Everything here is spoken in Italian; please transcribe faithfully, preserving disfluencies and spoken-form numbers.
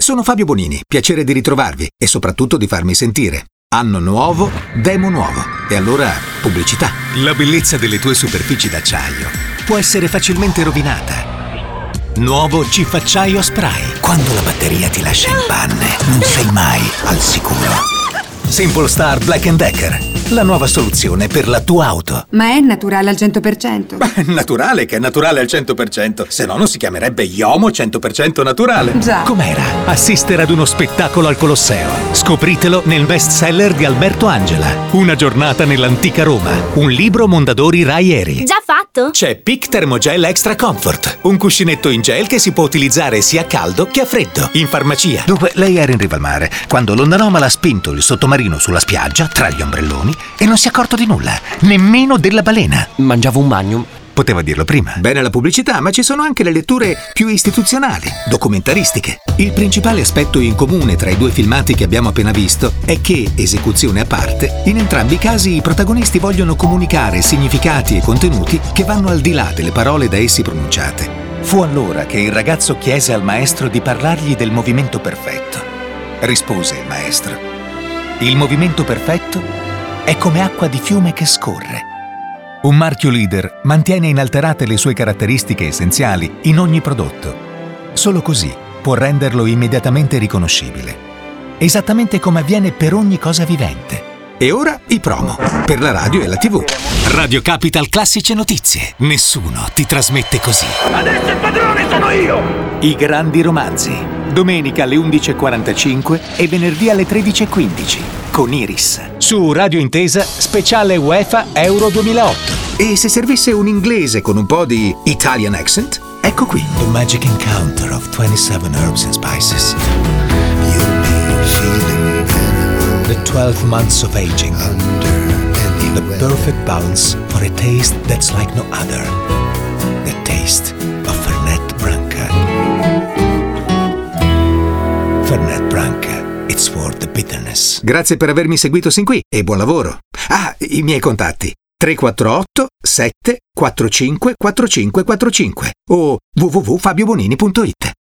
Sono Fabio Bonini, piacere di ritrovarvi e soprattutto di farmi sentire. Anno nuovo, demo nuovo. E allora, pubblicità. La bellezza delle tue superfici d'acciaio può essere facilmente rovinata. Nuovo Cifacciaio Spray. Quando la batteria ti lascia in panne, non sei mai al sicuro. Simple Star Black and Decker, la nuova soluzione per la tua auto. Ma è naturale al cento per cento? Beh, è naturale che è naturale al cento per cento, se no non si chiamerebbe Iomo cento per cento naturale. Già. Com'era assistere ad uno spettacolo al Colosseo? Scopritelo nel bestseller di Alberto Angela. Una giornata nell'antica Roma. Un libro Mondadori Rai Eri. Già fatto? C'è Peak Thermogel Extra Comfort, un cuscinetto in gel che si può utilizzare sia a caldo che a freddo. In farmacia. Dunque, lei era in riva al mare quando l'ondanoma l'ha spinto il sottomarino sulla spiaggia, tra gli ombrelloni, e non si è accorto di nulla, nemmeno della balena. Mangiavo un Magnum. Poteva dirlo prima. Bene la pubblicità, ma ci sono anche le letture più istituzionali, documentaristiche. Il principale aspetto in comune tra i due filmati che abbiamo appena visto è che, esecuzione a parte, in entrambi i casi i protagonisti vogliono comunicare significati e contenuti che vanno al di là delle parole da essi pronunciate. Fu allora che il ragazzo chiese al maestro di parlargli del movimento perfetto. Rispose il maestro: il movimento perfetto è come acqua di fiume che scorre. Un marchio leader mantiene inalterate le sue caratteristiche essenziali in ogni prodotto. Solo così può renderlo immediatamente riconoscibile. Esattamente come avviene per ogni cosa vivente. E ora i promo per la radio e la tivù. Radio Capital Classici Notizie. Nessuno ti trasmette così. Adesso il padrone sono io! I grandi romanzi. Domenica alle undici e quarantacinque e venerdì alle tredici e quindici con Iris. Su Radio Intesa, speciale UEFA Euro duemilaotto. E se servisse un inglese con un po' di Italian accent? Ecco qui. The Magic Encounter of twenty-seven Herbs and Spices. You'll be feeling the twelve months of aging. The perfect balance for a taste that's like no other. The taste of Fernet Branca. Fernet Branca. It's worth the bitterness. Grazie per avermi seguito sin qui e buon lavoro. Ah, i miei contatti. tre quattro otto sette quattro cinque quattro cinque quattro cinque o w w w punto fabio bonini punto it.